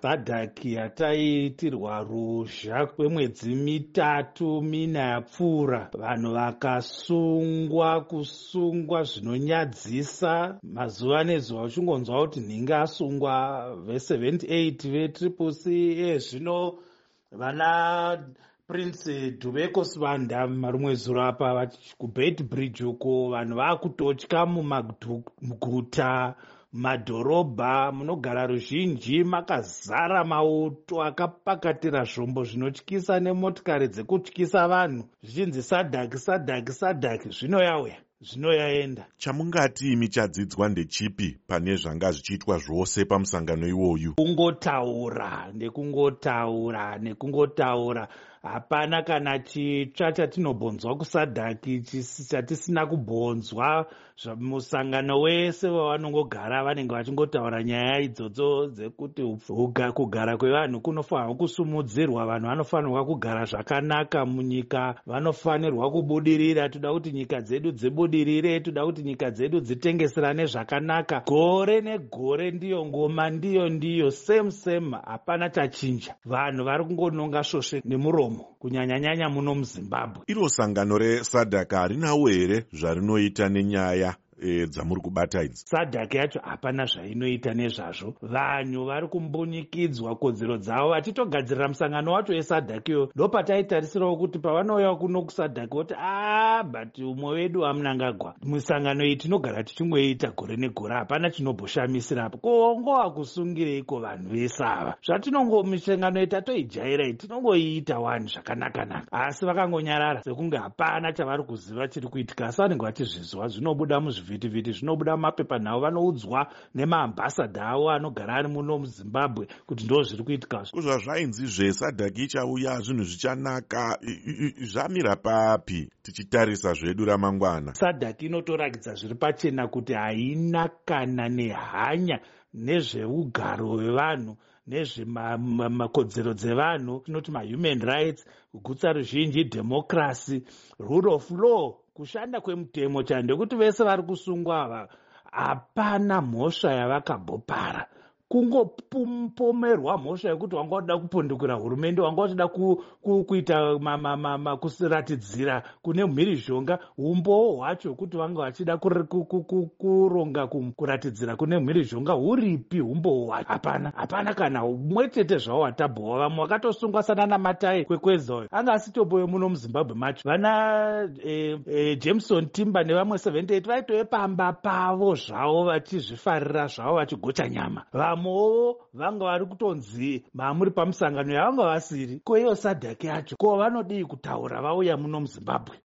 SADC yataitirwa ruzha kwemwedzi 3-4 yapfuura, vanhu kusungwa zvinonyadzisa. Mazuva nezuva uchingonzwa kuti nhinge asungwa ve78 veCCC. Zvino vana Prince Dubeko Sibanda rumwe zuro apa kuBeit Bridge uko, vanhu vakutotya mumaguta, madhorobha munogara ruzhinji makazara mauto akapakatira zvombo zvinotyisa nemotikari dzekutyisa vanhu zvichinzi SADC. Zvino yauya, zvino yaenda. Chamungati imi chadzidzwa ndechipi pane zvanga zvichiitwa zvose pamusangano iwoyu? Kungotaura. Hapana kana chitsva chatinobonzwa kuSADC chatisina kubonzwa. Musangano wese wavanongogara vanenge vachingotaura nyaya idzodzo dzekuti kugara kwevanhu kunofanirwa kusumudzirwa. Vanhu vanofanirwa kugara zvakanaka munyika, vanofanirwa kubudirira. Toda kuti nyika dzedu dzibudirire, toda kuti nyika dzedu dzitengeserane zvakanaka. Gore negore ndiyo ngoma, ndiyo same. Hapana tachinja. Vanhu vari kungononga svosve nemuromo, kunyanya muno muZimbabwe. Iro sangano reSADC harinawo here zvarinoita nenyaya dzamuri kubata idzi? SADC yacho hapana zvainoita nezvazvo. Vanhu vari kumbunyikidzwa kodzero dzavo. Vachitogadzirira musangano wacho weSADC yo, ndopataitarisirawo kuti pavanouya kuno kuSADC voti but umwe wedu hamunangagwa. Musangano iyi tinogara tichingoita gore negore, hapana chinobhoshamisira apo. Kongowa kusungireiko vanhu vese ava? Misangano iyi tatoijaira, tinongoiita wani zvakanaka, asi vakangonyarara sekunge hapana chavari kuziva chiri kuitika. Asi vanenge vachizviziva, zvinobuda muzvivhitivhiti, zvinobuda mumapepanhau, vanoudzwa nemaambasadha avo anogara ari muno muZimbabwe kuti ndo zviri kuitika. Zvazvainzi SADC ichauya zvinhu zvichanaka, zvamira papi tichitarisa zvedu ramangwana? SADC inotorakidza zviri pachena kuti haina kana nehanya nezveugaro hwevanhu, nezvemakodzero dzevanhu, tinoti mahuman rights, kugutsa ruzhinji, democracy, rule of law, kushanda kwemutemo chani. Ndekuti vese vari kusungwa ava hapana mhosva yavakambopara. Kungopomerwa mhosva yekuti wanga wada kupundukira hurumende, wanga wachida kuita kusiratidzira kune mhirizhonga. Umbowo hwacho kuti vanga vachida kuronga kuratidzira kune mhirizhonga huripi umbowo hwacho? Hapana kana umwe chete zvavo watabhowa. Vamwe vakatosungwa sanana Matai Kwekweza uyo anga asitopoyo muno muZimbabwe macho. Vana Jameson Timber nevamwe 78 vaitove pamba pavo zvavo vachizvifarira zvavo vachigocha nyama. Vamwewo vanga vari kutonzi mamuri pamusangano yavanga vasiri. Ko iyo SADC yacho, ko vanodii kutaura vauya muno muZimbabwe?